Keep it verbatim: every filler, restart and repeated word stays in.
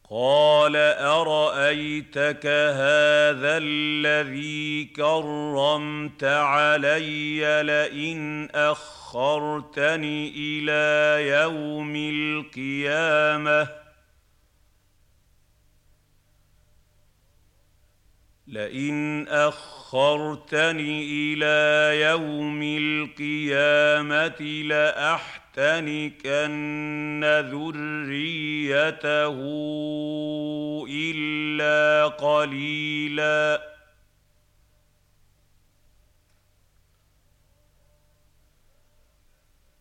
قال أرأيتك هذا الذي كرمت علي لئن أخرتني إلى يوم القيامة لئن أخرتني إلى يوم القيامة لأحتنكن ذريته إلا قليلاً